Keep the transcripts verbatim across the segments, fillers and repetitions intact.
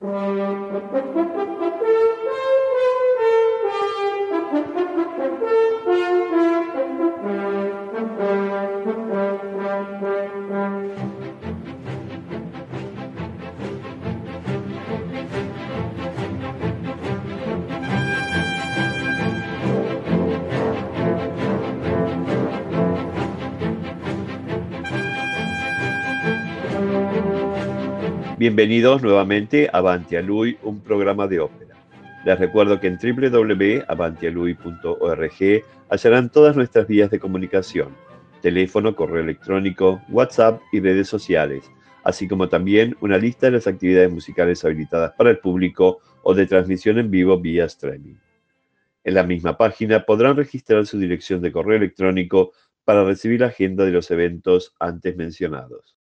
Bienvenidos nuevamente a Avanti a Lui, un programa de ópera. Les recuerdo que en w w w punto avanti a lui punto org hallarán todas nuestras vías de comunicación: teléfono, correo electrónico, WhatsApp y redes sociales, así como también una lista de las actividades musicales habilitadas para el público o de transmisión en vivo vía streaming. En la misma página podrán registrar su dirección de correo electrónico para recibir la agenda de los eventos antes mencionados.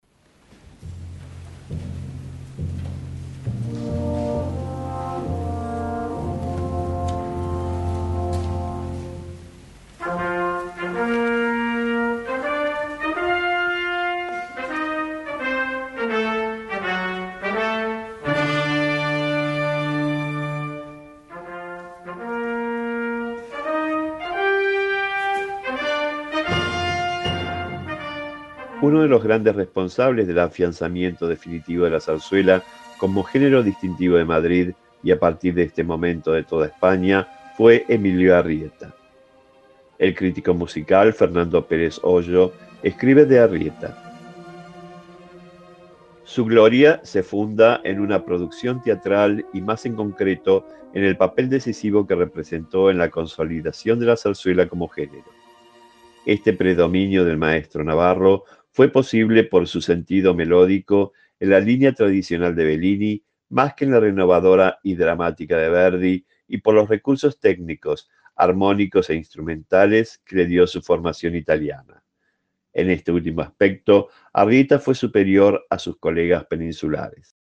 Uno de los grandes responsables del afianzamiento definitivo de la zarzuela como género distintivo de Madrid y a partir de este momento de toda España fue Emilio Arrieta. El crítico musical Fernando Pérez Hoyo escribe de Arrieta: su gloria se funda en una producción teatral y más en concreto en el papel decisivo que representó en la consolidación de la zarzuela como género. Este predominio del maestro navarro fue posible por su sentido melódico en la línea tradicional de Bellini, más que en la renovadora y dramática de Verdi, y por los recursos técnicos, armónicos e instrumentales que le dio su formación italiana. En este último aspecto, Arrieta fue superior a sus colegas peninsulares.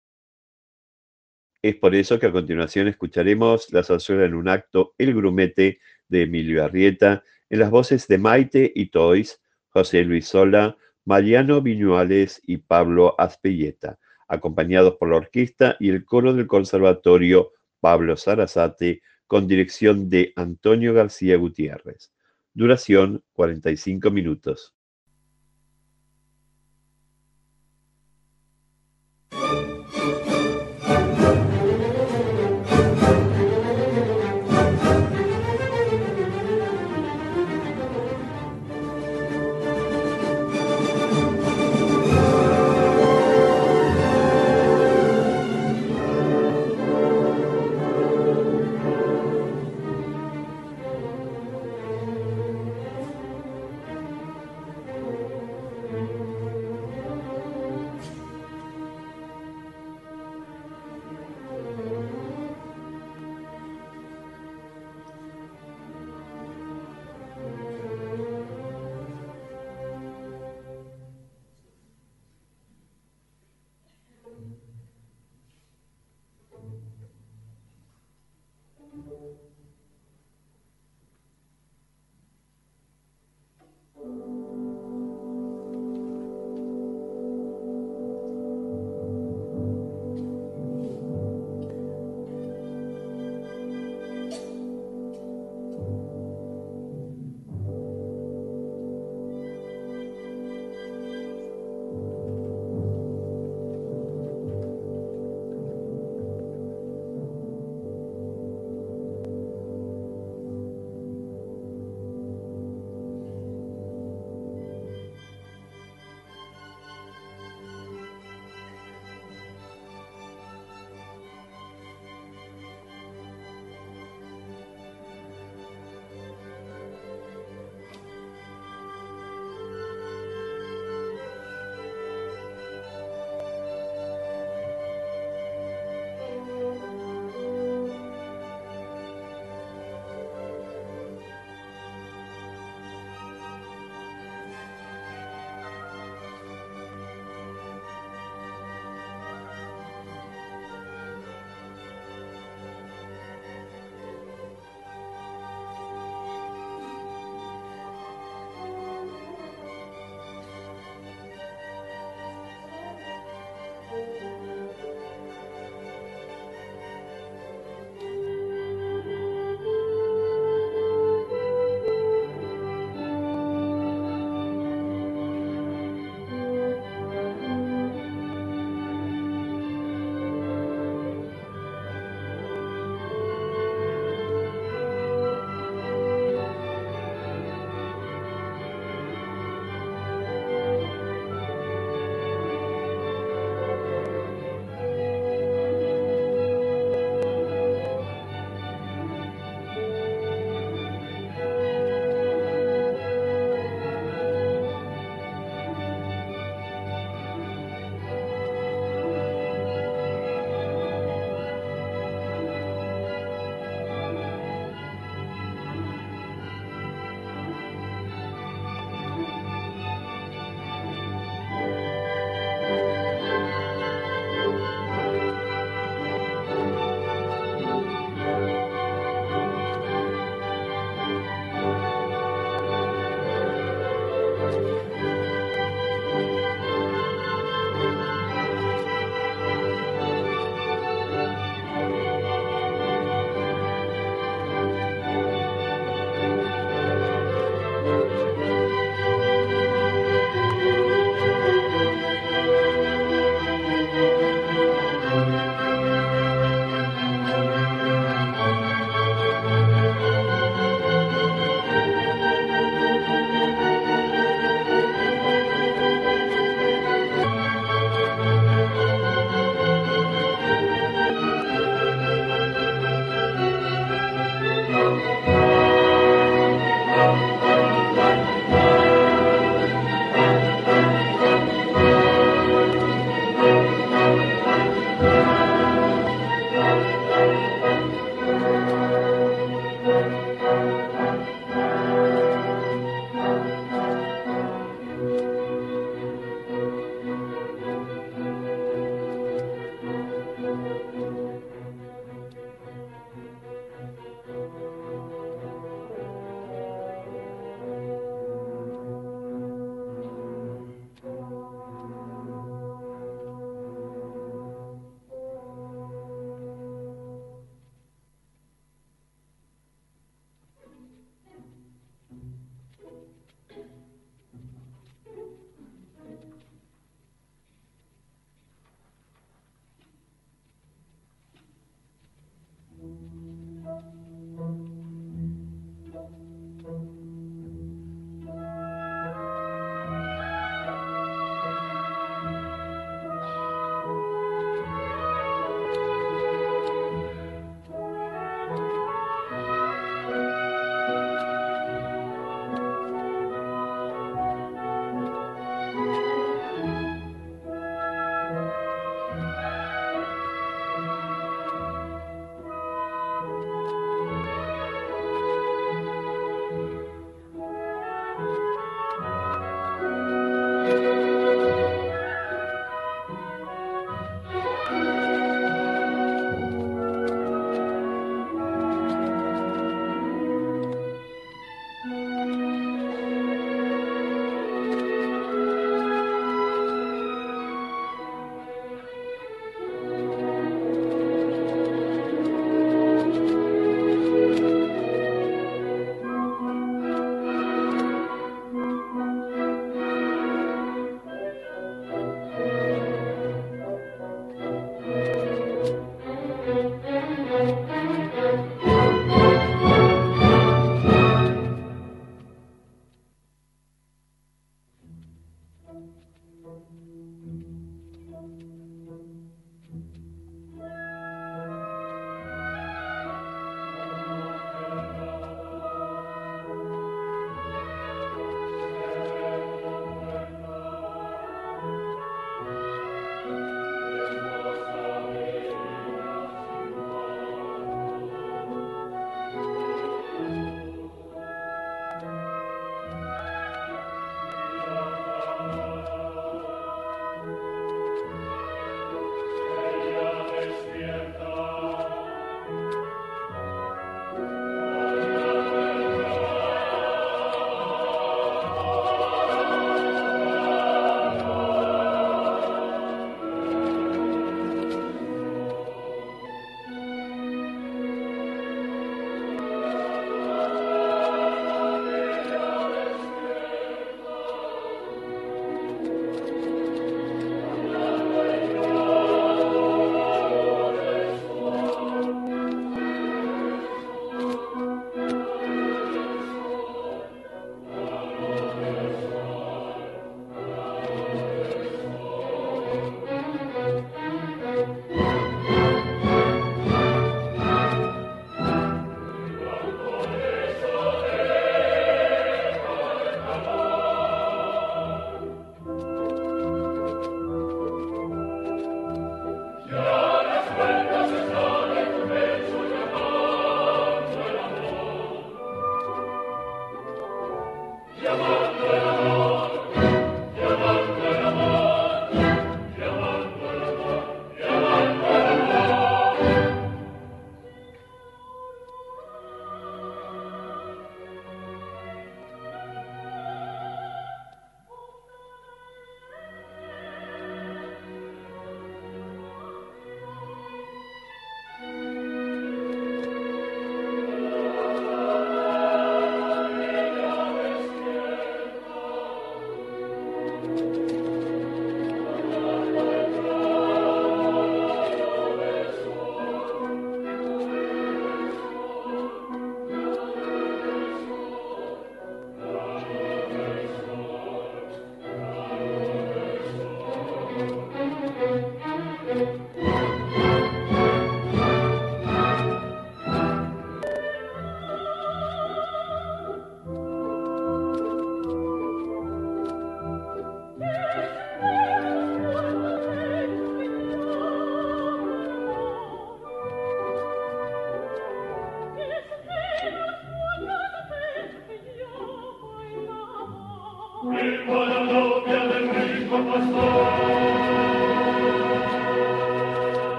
Es por eso que a continuación escucharemos la zarzuela en un acto El Grumete de Emilio Arrieta, en las voces de Maite Itois, José Luis Sola, Mariano Viñuales y Pablo Azpelleta, acompañados por la orquesta y el coro del Conservatorio Pablo Sarasate, con dirección de Antonio García Gutiérrez. Duración cuarenta y cinco minutos.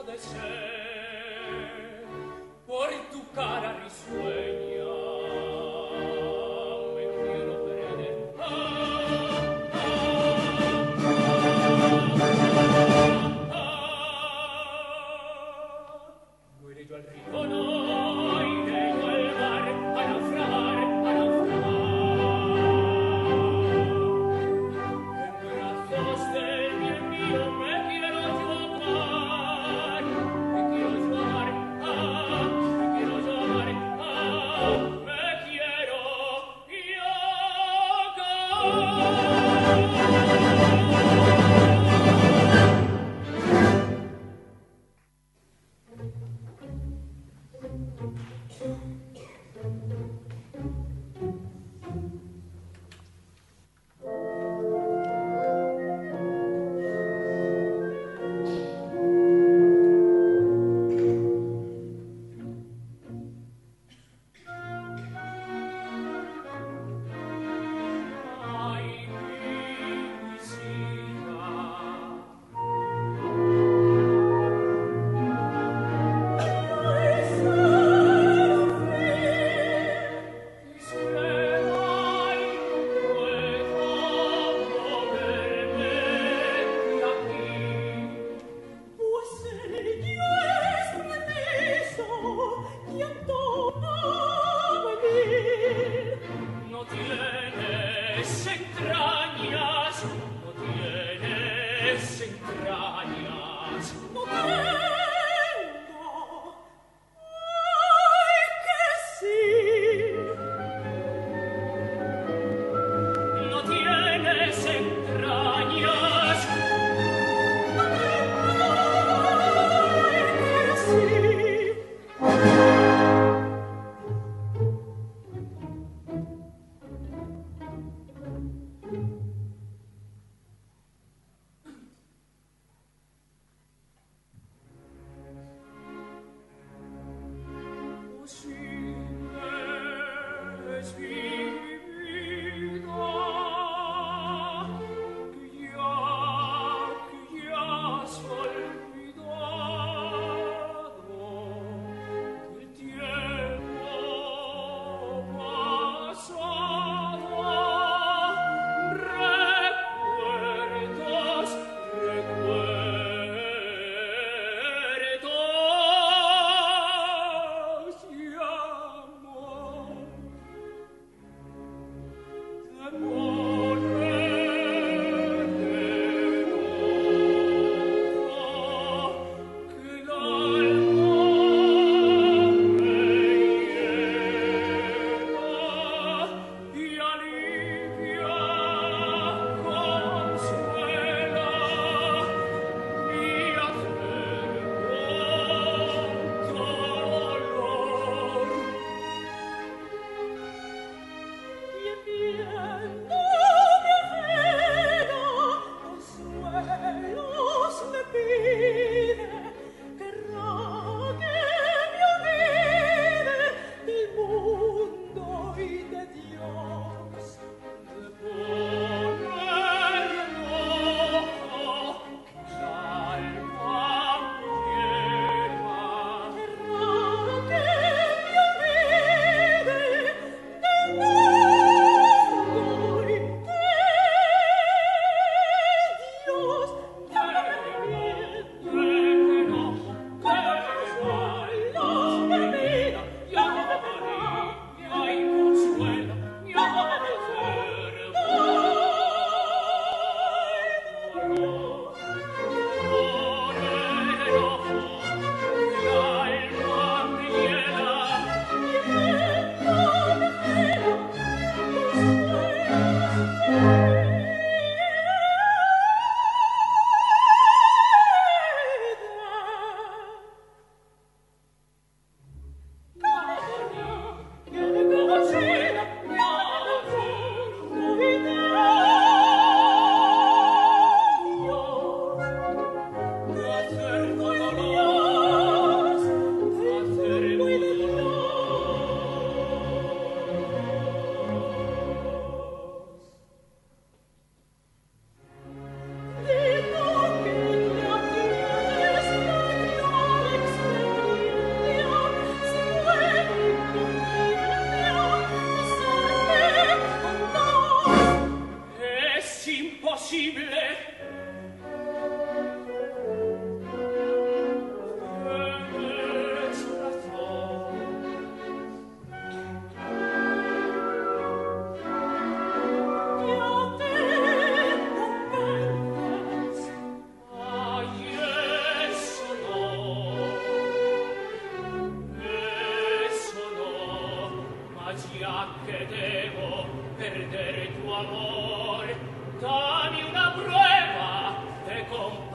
de ser, por tu cara risueña me quiero perder. Ah, ah, ah, ah. Muere yo al río, no iré yo al mar a naufragar, a naufragar. En brazos del bien mío me quiero yo ahogar, me quiero yo ahogar, ah, me quiero yo ahogar, ah.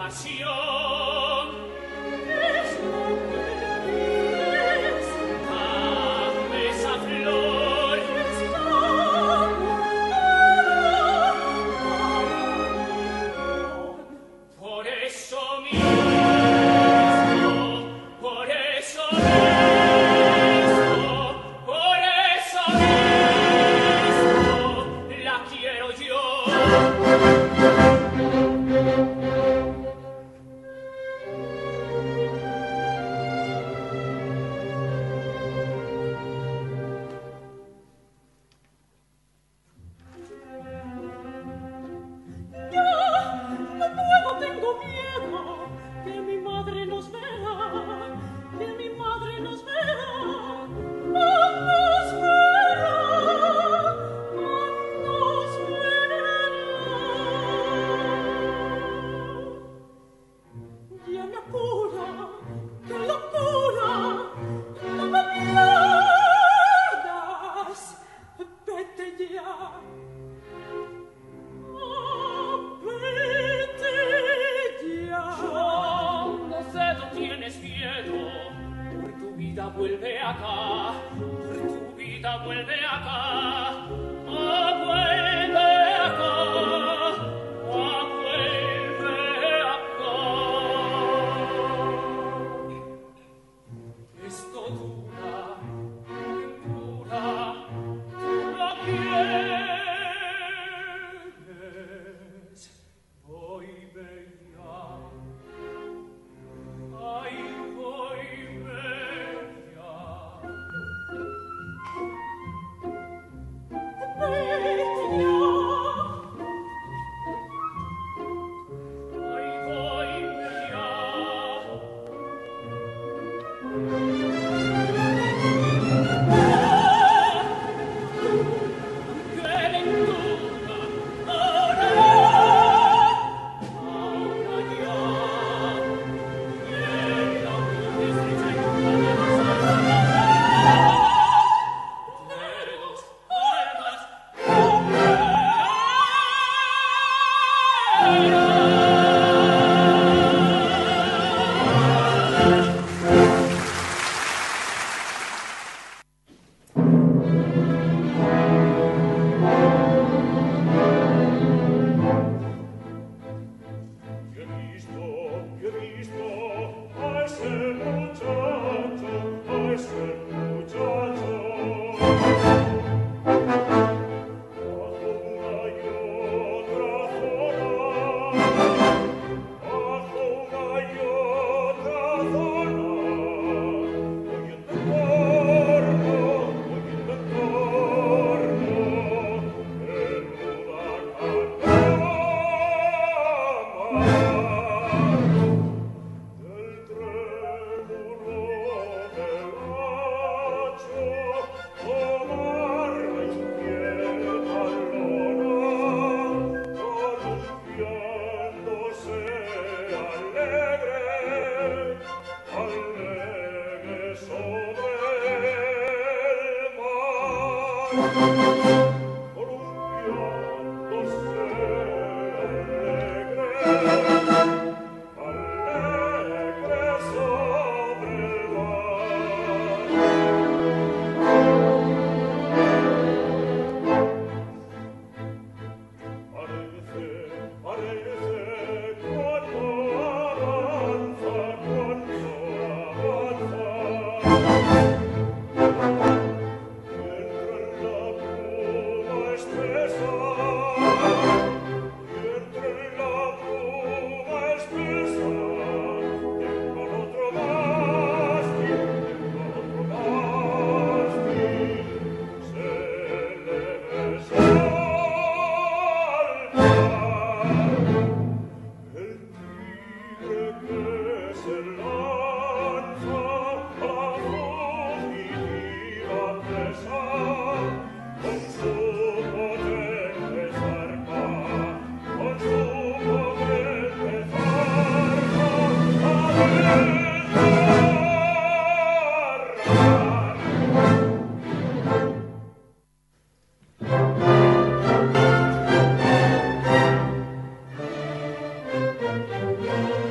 Thank you.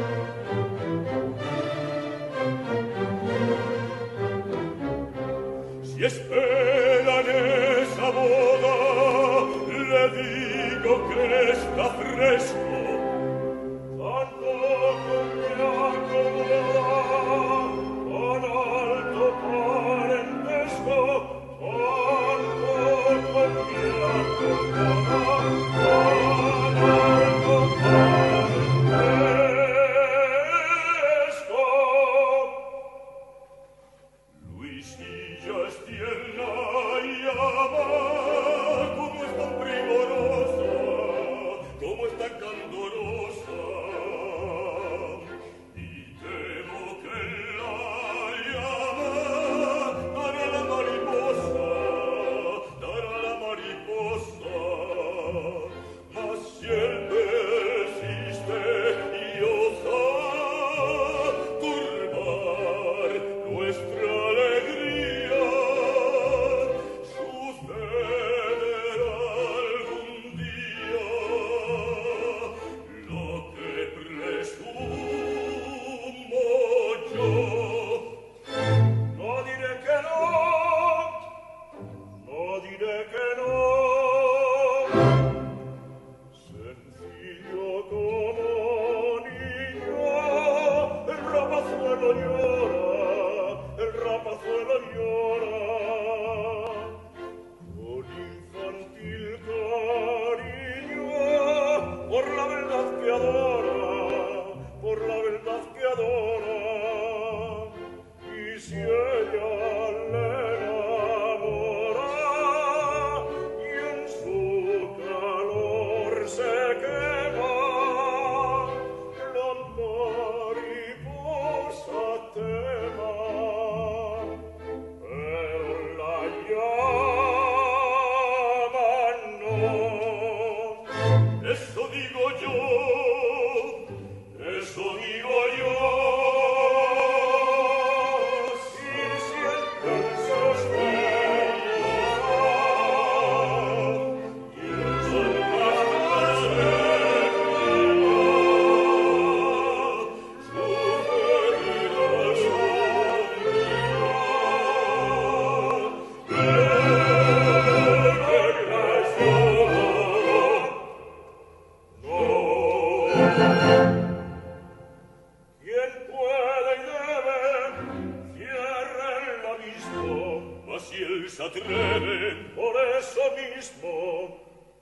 atreven por eso mismo.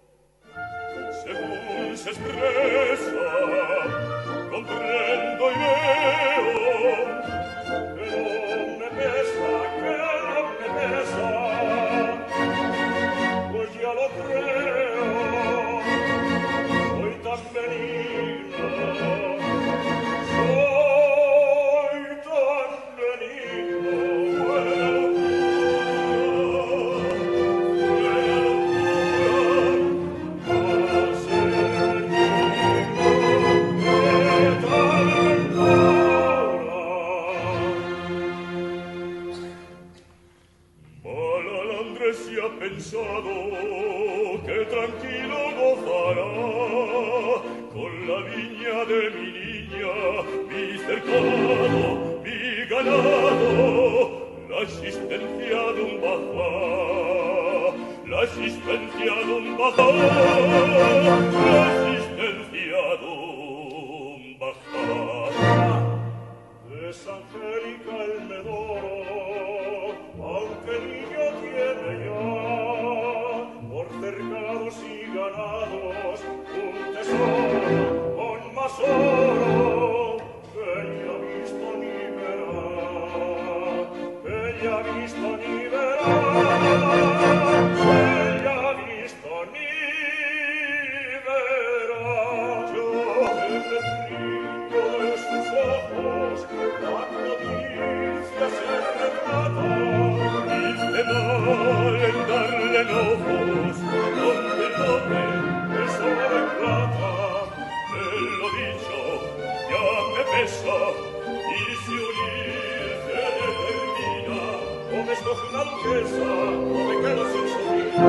Según se expresa, comprendo y veo que no me pesa, que no me pesa, pues ya lo creo, soy tan benigno, soy tan benigno, buena si ha pensado que tranquilo gozará con la viña de mi niña, mi cercado, mi ganado, la existencia de un bajá, la existencia de un bajá, la existencia de un bajá. Es angélica el medoro, aunque niño tiene ya, por cercados y ganados, un tesoro con más oro, que ni ha visto ni verá, que ni ha visto ni verá, que ni ha visto ni verá. Yo en el brillo de sus ojos, la codicia se retrata, hice mal en darle enojos, con perdone que soy plata. De lo dicho ya me pesa, y si unir se determina, o me escoge una duquesa, o me quedo sin su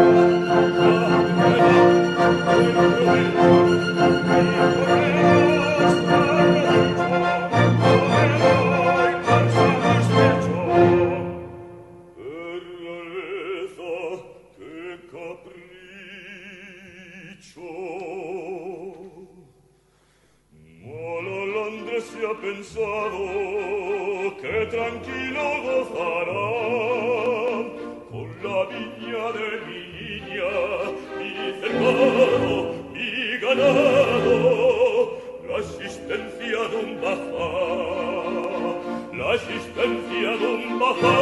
se ha pensado que tranquilo gozará con la viña de mi niña, mi cercado, mi ganado, la existencia de un bajá, la existencia de un bajá,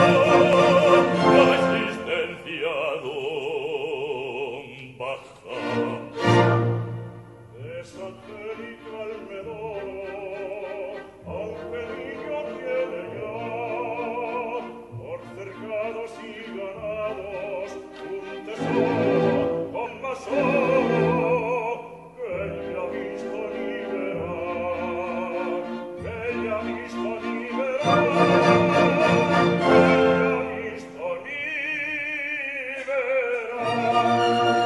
la existencia de un bajá. Es angélica el medoro, aunque niño tiene ya, por cercados y ganados, un tesoro con más oro, que ni ha visto ni verá, que ni ha visto ni verá, que ni ha visto ni verá.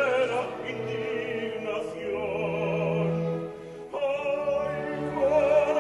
Con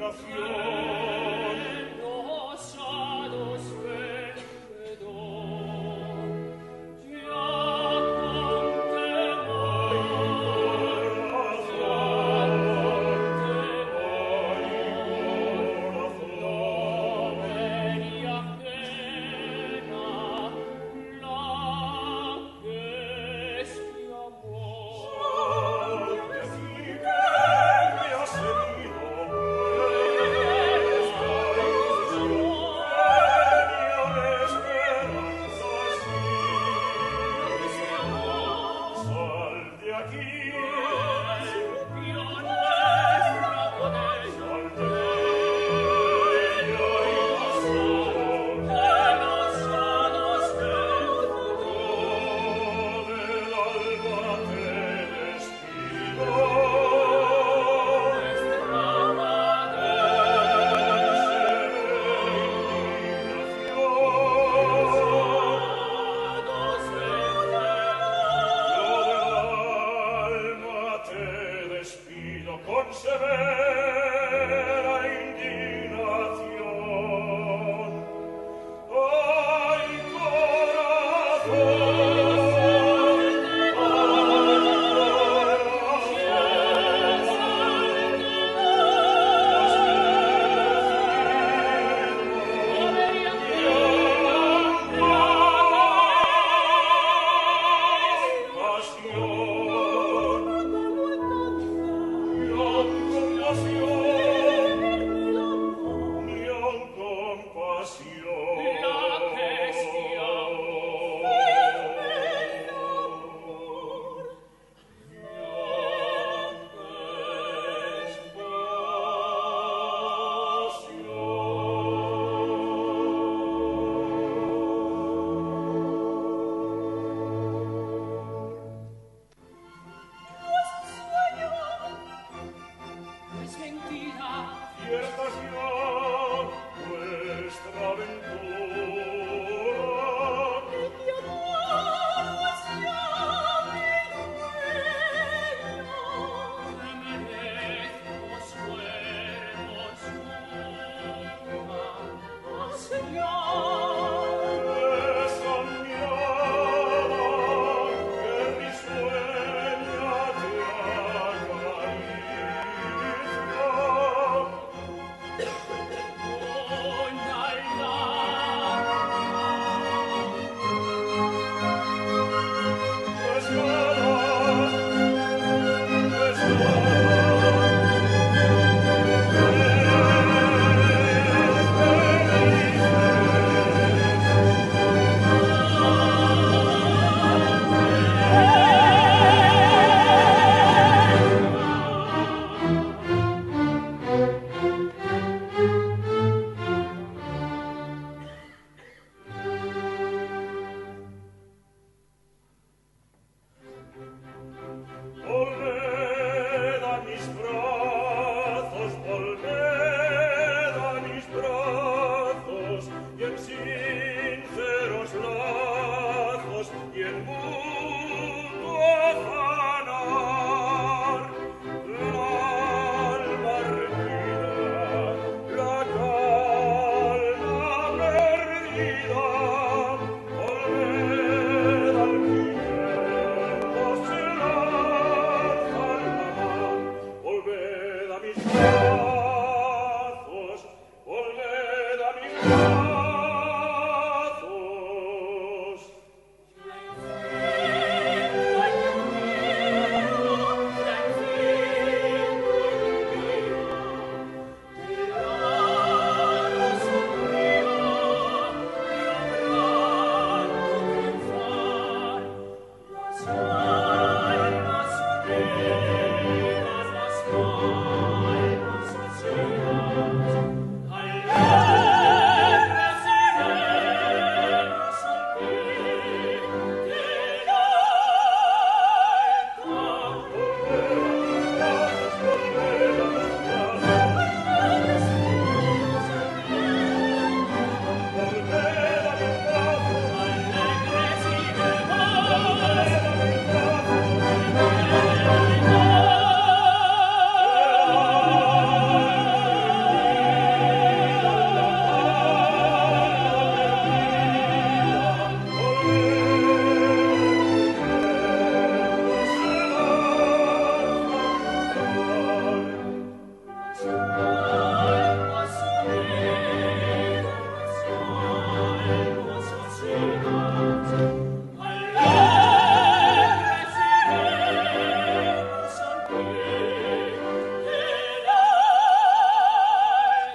Volved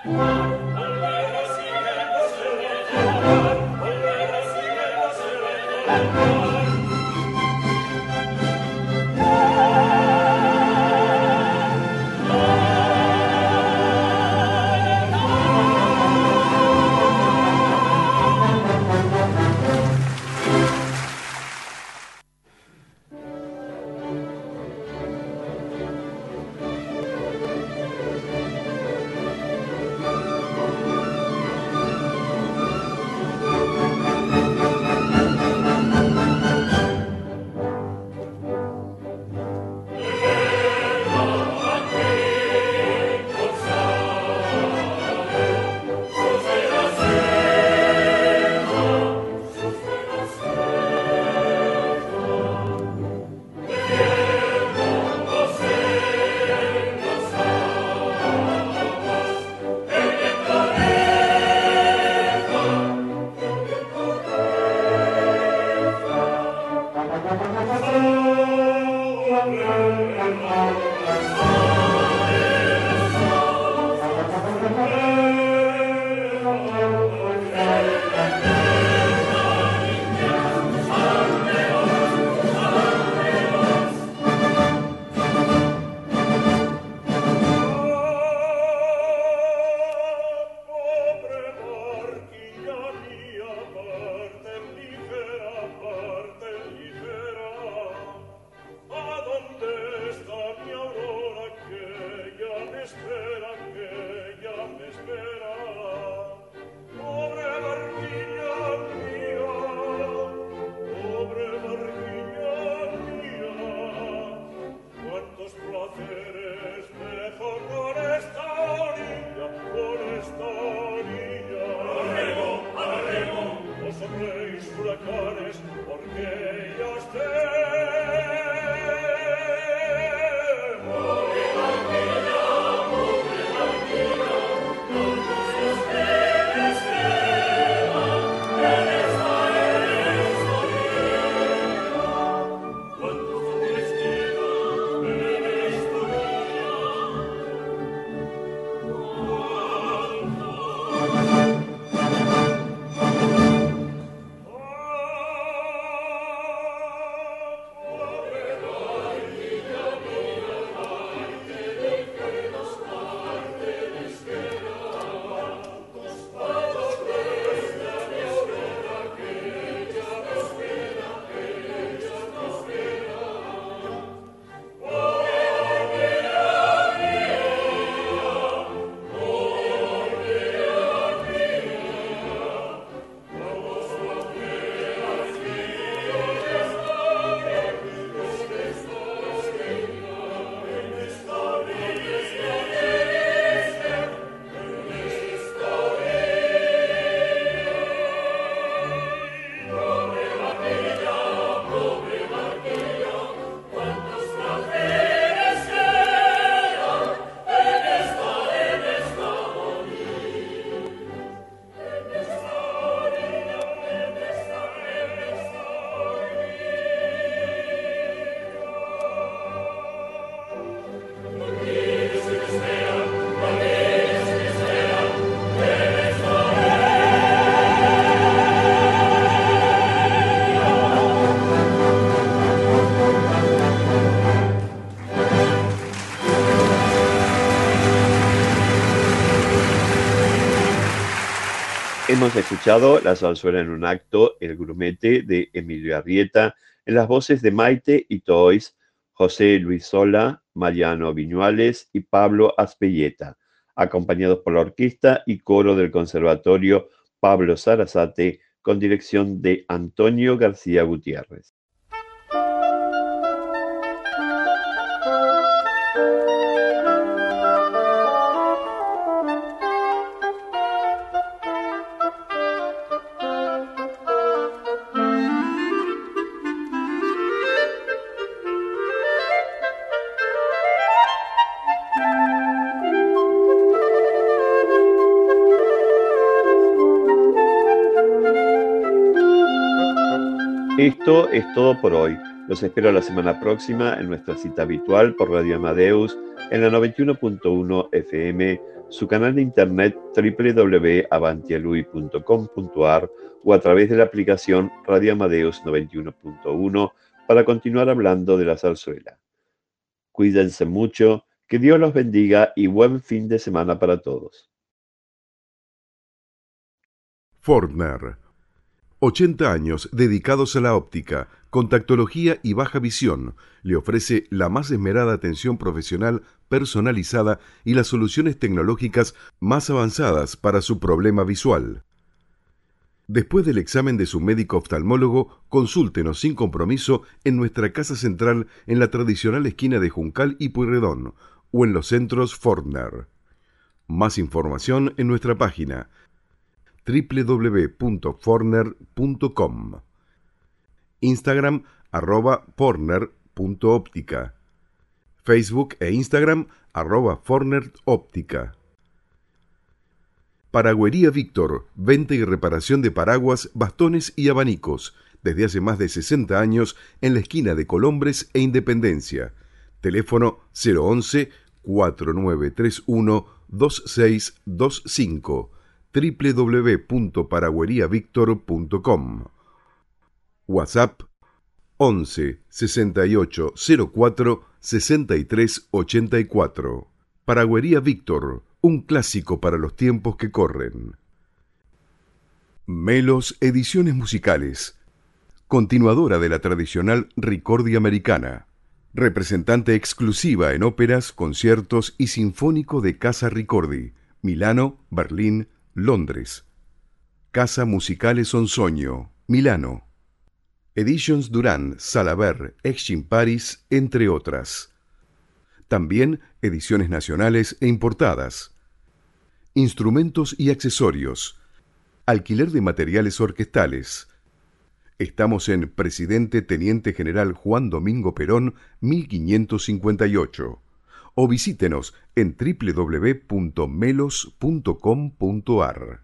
Hemos escuchado La zarzuela en un acto, El grumete, de Emilio Arrieta, en las voces de Maite y Toys, José Luis Sola, Mariano Viñuales y Pablo Azpelleta, acompañados por la orquesta y coro del Conservatorio Pablo Sarasate, con dirección de Antonio García Gutiérrez. Esto es todo por hoy. Los espero la semana próxima en nuestra cita habitual por Radio Amadeus en la noventa y uno punto uno F M, su canal de internet doble u doble u doble u punto avantialui punto com punto a r o a través de la aplicación Radio Amadeus noventa y uno punto uno para continuar hablando de la zarzuela. Cuídense mucho, que Dios los bendiga y buen fin de semana para todos. Fortner. ochenta años dedicados a la óptica, contactología y baja visión. Le ofrece la más esmerada atención profesional personalizada y las soluciones tecnológicas más avanzadas para su problema visual. Después del examen de su médico oftalmólogo, consúltenos sin compromiso en nuestra casa central en la tradicional esquina de Juncal y Pueyrredón o en los centros Fortner. Más información en nuestra página doble u doble u doble u punto fortner punto com, Instagram arroba fortner punto óptica, Facebook e Instagram arroba fortner óptica. Paragüería Víctor, venta y reparación de paraguas, bastones y abanicos, desde hace más de sesenta años en la esquina de Colombres e Independencia. Teléfono cero once, cuatro nueve tres uno, dos seis dos cinco. doble u doble u doble u punto paragüería víctor punto com. WhatsApp once, sesenta y ocho, cero cuatro, sesenta y tres ochenta y cuatro. Paragüería Víctor, un clásico para los tiempos que corren. Melos Ediciones Musicales, continuadora de la tradicional Ricordi americana, representante exclusiva en óperas, conciertos y sinfónico de Casa Ricordi, Milano, Berlín, Londres. Casa Musicale Sonsoño, Milano. Editions Durán, Salaber, Exim Paris, entre otras. También ediciones nacionales e importadas. Instrumentos y accesorios. Alquiler de materiales orquestales. Estamos en Presidente Teniente General Juan Domingo Perón, mil quinientos cincuenta y ocho. O visítenos en doble u doble u doble u punto melos punto com punto a r.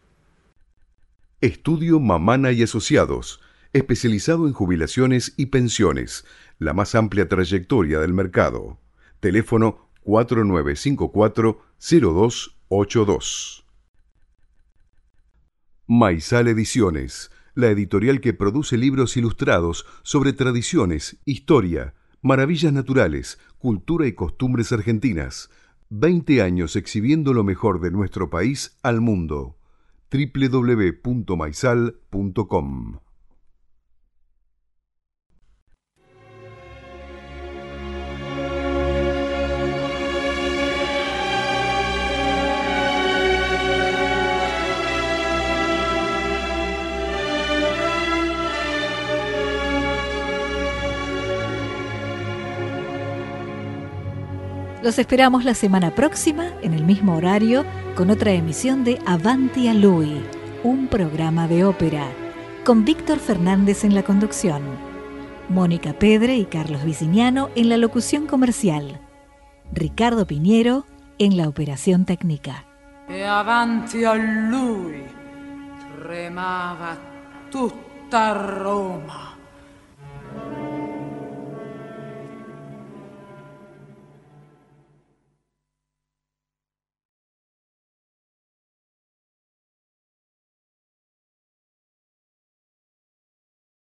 Estudio Mamana y Asociados, especializado en jubilaciones y pensiones, la más amplia trayectoria del mercado. Teléfono cuatro nueve cinco cuatro, cero dos ocho dos. Maizal Ediciones, la editorial que produce libros ilustrados sobre tradiciones, historia, maravillas naturales, cultura y costumbres argentinas. veinte años exhibiendo lo mejor de nuestro país al mundo. doble u doble u doble u punto maizal punto com. Los esperamos la semana próxima, en el mismo horario, con otra emisión de Avanti a Lui, un programa de ópera, con Víctor Fernández en la conducción, Mónica Pedre y Carlos Viciniano en la locución comercial, Ricardo Piñero en la operación técnica. E avanti a lui tremava tutta Roma.